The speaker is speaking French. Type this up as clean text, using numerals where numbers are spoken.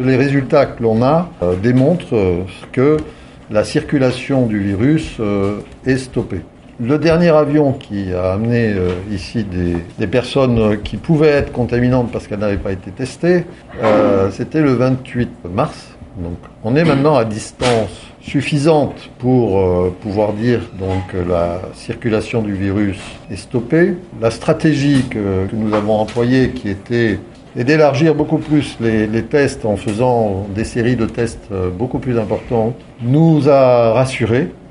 Les résultats que l'on a démontrent que la circulation du virus est stoppée. Le dernier avion qui a amené ici des personnes qui pouvaient être contaminantes parce qu'elles n'avaient pas été testées, c'était le 28 mars. Donc, on est maintenant à distance suffisante pour pouvoir dire donc, que la circulation du virus est stoppée. La stratégie que nous avons employée, qui était d'élargir beaucoup plus les tests en faisant des séries de tests beaucoup plus importantes, nous a rassurés.